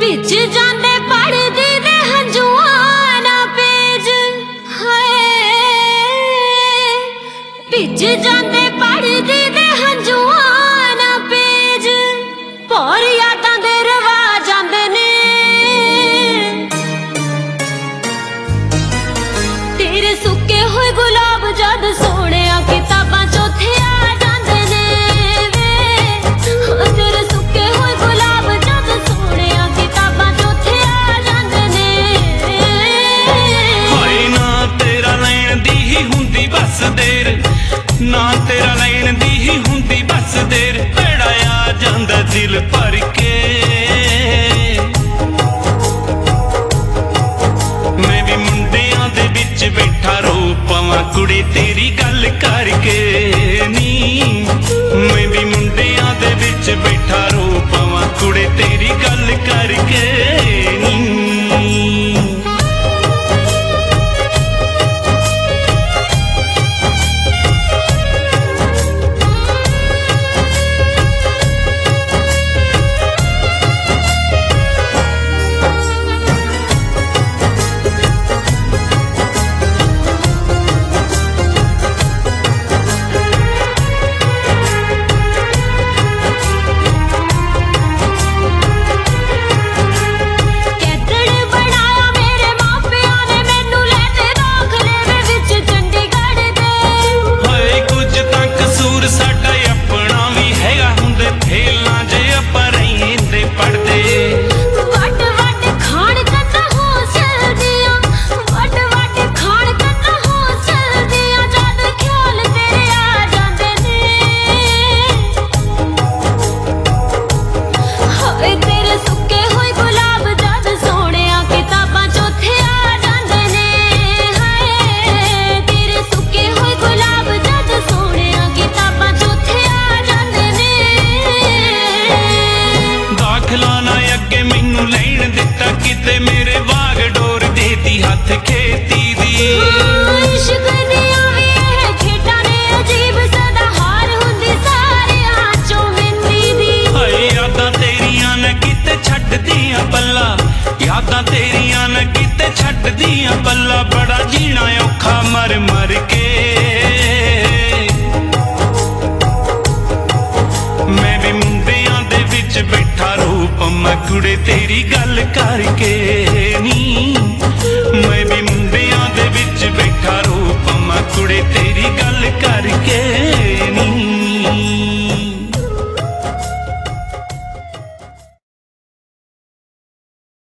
ਭਿੱਜ ਜਾਂਦੇ ਪੜਦੀ ਦੇ ਹੰਝੂਆਂ ਨਾ ਪੇਜ ਹਾਏ ਭਿੱਜ ਜਾਂਦੇ ਪੜਦੀ ਦੇ ਹੰਝੂਆਂ ਨਾ ਪੇਜ ਭੌਰ ਯਾਦਾਂ ਦੇ ਰਵਾ ਜਾਂਦੇ ਨੇ ਤੇਰੇ ਸੁੱਕੇ ਹੋਏ ਗੁਲਾਬ ਜਦ ਸੋਹਣਿਆ ਕਿਤਾਬਾਂ ਚੋਥੇ ਆ ਜਾਂਦੇ ਨੇ ਵੇ ਤੇਰੇ ਸੁੱਕੇ ਹੋਏ ਗੁਲਾਬ ਜਦ ਸੋਹਣਿਆ ਕਿਤਾਬਾਂ ਚੋਥੇ ਆ ਜਾਂਦੇ ਨੇ ਹਾਏ ਨਾ ਤੇਰਾ ਲੈਣ ਦੀ ਹੀ ਹੁੰਦੀ ਬਸ ਦੇਰ ਨਾ ਤੇਰਾ ਲੈਣ ਦੀ ਹੀ ਹੁੰਦੀ ਬਸ ਦੇਰ ਭੈੜਾ ਆ ਜਾਂਦਾ ਦਿਲ ਭਰ ਕੇ ਮੈਂ ਵੀ ਮੁੰਡਿਆਂ ਦੇ ਵਿੱਚ ਬੈਠਾ ਰੋ ਪਵਾਂ ਕੁੜੀ ਤੇਰੀ ਗੱਲ ਕਰਕੇ ਨੀ ਮੈਂ ਵੀ ਮੁੰਡਿਆਂ ਦੇ ਵਿੱਚ ਬੈਠਾ ਰੋ ਪਵਾਂ ਕੁੜੀ ਤੇਰੀ ਗੱਲ ਕਰਕੇ ਨੀ ਕਿਤੇ ਮੇਰੇ ਬਾਗ ਡੋਰ ਦੇਤੀ ਹੱਥ ਖੇਤੀ ਦੀ ਇਸ਼ਕ ਦੀਆਂ ਵੀ ਇਹ ਖੇਡਾਂ ਨੇ ਅਜੀਬ ਸਦਾ ਹਾਰ ਹੁੰਦੀ ਸਾਰਿਆਂ ਚੋਂ ਵਿੰਦੀ ਦੀ ਹਾਏ ਯਾਦਾਂ ਤੇਰੀਆਂ ਨਾ ਕਿਤੇ ਛੱਡਦੀਆਂ ਪੱਲਾ ਯਾਦਾਂ ਤੇਰੀਆਂ ਨਾ ਕਿਤੇ ਛੱਡਦੀਆਂ ਪੱਲਾ ਬੜਾ ਜੀਣਾ ਔਖਾ ਮਰ ਮਰ ਕੇ ਮੈਂ ਵੀ ਮੁੰਡਿਆਂ ਦੇ ਵਿੱਚ ਬੈਠਾ ਰੂਪ ਮੈਂ ਕੁੜੇ ਤੇਰੀ ਗੱਲ ਕਰਕੇ ਨੀ ਮੈਂ ਵੀ ਮੁੰਡਿਆਂ ਦੇ ਵਿੱਚ ਬੈਠਾ ਰੂਪ ਮੈਂ ਕੁੜੇ ਤੇਰੀ ਗੱਲ